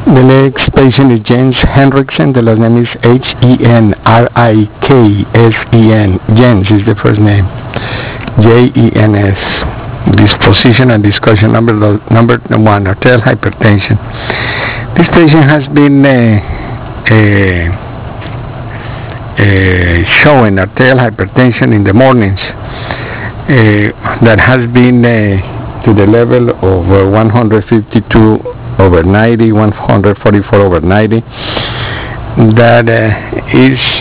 The next patient is Jens Henriksen. The last name is Henriksen. Jens is the first name. Jens. Disposition and discussion number one, arterial hypertension. This patient has been showing arterial hypertension in the mornings that has been to the level of 152/90, 144/90. That is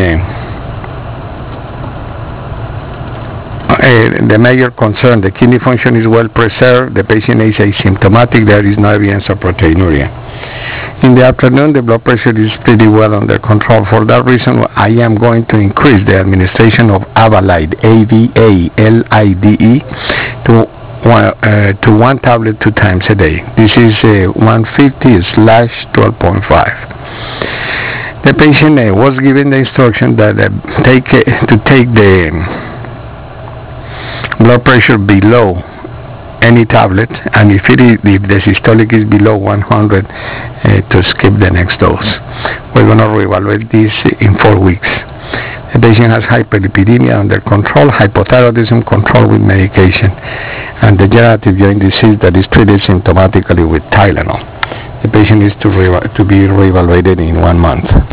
the major concern. The kidney function is well preserved. The patient is asymptomatic. There is no evidence of proteinuria. In the afternoon, the blood pressure is pretty well under control. For that reason, I am going to increase the administration of Avalide, AVALIDE, to one tablet 2 times a day. This is 150/12.5. The patient was given the instruction that to take the blood pressure below any tablet, and if the systolic is below 100, to skip the next dose. We're going to reevaluate this in 4 weeks. The patient has hyperlipidemia under control, hypothyroidism controlled with medication, and degenerative joint disease that is treated symptomatically with Tylenol. The patient is to be reevaluated in 1 month.